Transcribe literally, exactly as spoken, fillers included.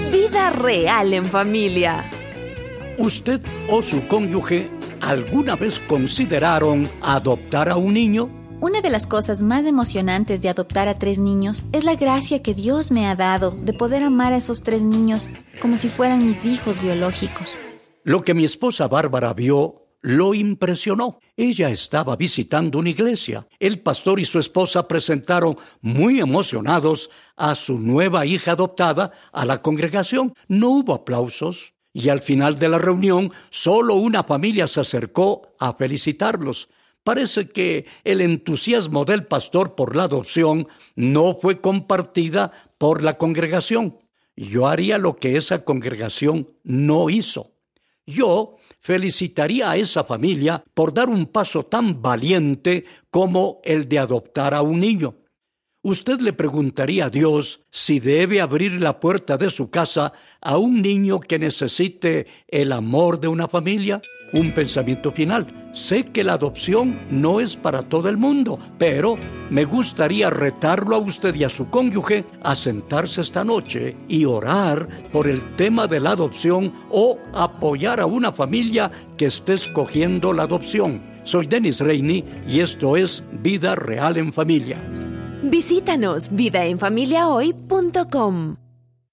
Vida real en familia. ¿Usted o su cónyuge alguna vez consideraron adoptar a un niño? Una de las cosas más emocionantes de adoptar a tres niños es la gracia que Dios me ha dado de poder amar a esos tres niños como si fueran mis hijos biológicos. Lo que mi esposa Bárbara vio lo impresionó. Ella estaba visitando una iglesia. El pastor y su esposa presentaron muy emocionados a su nueva hija adoptada a la congregación. No hubo aplausos y al final de la reunión solo una familia se acercó a felicitarlos. Parece que el entusiasmo del pastor por la adopción no fue compartida por la congregación. Yo haría lo que esa congregación no hizo. Yo felicitaría a esa familia por dar un paso tan valiente como el de adoptar a un niño. Usted le preguntaría a Dios si debe abrir la puerta de su casa a un niño que necesite el amor de una familia. Un pensamiento final. Sé que la adopción no es para todo el mundo, pero me gustaría retarlo a usted y a su cónyuge a sentarse esta noche y orar por el tema de la adopción o apoyar a una familia que esté escogiendo la adopción. Soy Dennis Reini y esto es Vida Real en Familia. Visítanos vida en familia hoy punto com.